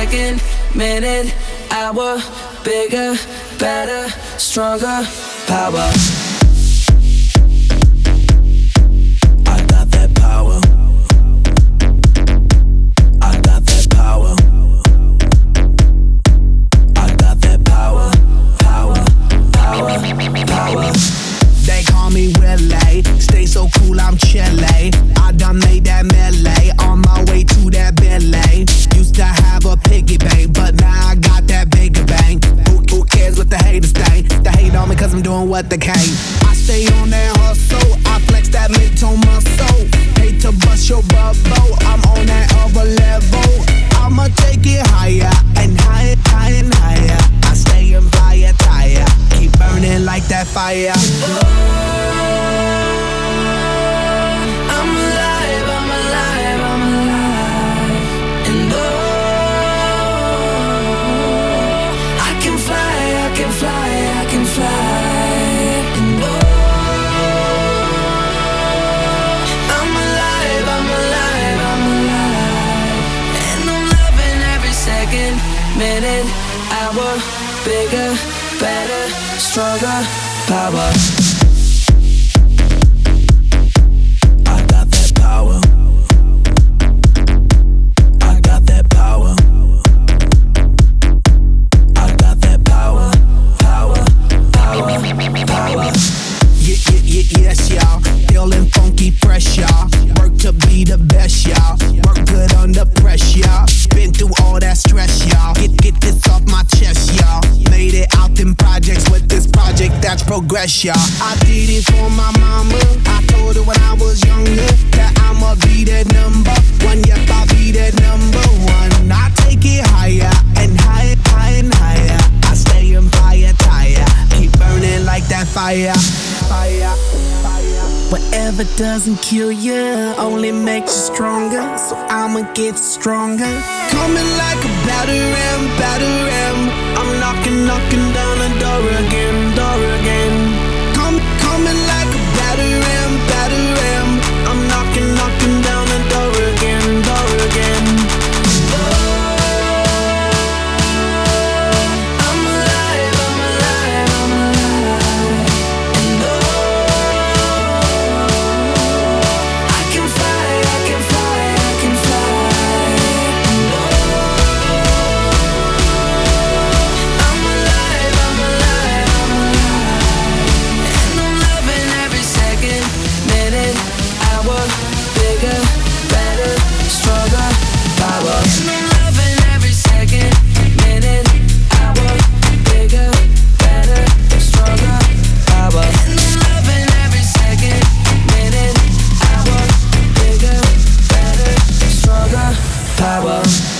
second, minute, hour, bigger, better, stronger, power. I got that power. I got that power. I got that power, power, power, power. They call me Willie, stay so cool, I'm chilly. I done made that melee, on my way to that Billy. Used to have a piggy bank, but now I got that bigger bang. Who cares what the haters think? They hate on me cause I'm doing what they can. I stay on that hustle, I flex that mid-tone muscle. Hate to bust your bubble, I'm on that other level. I'ma take it higher and higher, higher and higher. I stay in fire tire, keep burning like that fire. I'm alive, I'm alive, I'm alive. And I can fly, I can fly, I can fly. And I'm alive, I'm alive, I'm alive. And I'm loving every second, minute, hour, bigger, better, stronger, power. Yes, y'all, feeling funky fresh, y'all. Work to be the best, y'all. Work good under pressure, y'all. Been through all that stress, y'all. Get this off my chest, y'all. Made it out in projects with this project, that's progress, y'all. I did it for my mama. I told her when I was younger that I'ma be that number one. Yep, I'll be that number one. I take it higher and higher, higher and higher. I stay in fire tire, keep burning like that fire. Fire, fire. Whatever doesn't kill you only makes you stronger. So I'ma get stronger. Coming like a batter ram, batter ram. I'm knocking, knocking down the door again, door again. Coming like a batter ram, batter ram. I'm knocking, knocking down the door again, door again. I'm alive, I'm alive, I'm alive. And I can fly, I can fly, I can fly. I'm alive, I'm alive, I'm alive. And I'm loving every second, minute, hour, bigger, better, stronger, power. And I'm loving every second, minute, hour, bigger, better, stronger, power. And I'm loving every second, minute, hour, bigger, better, stronger, power.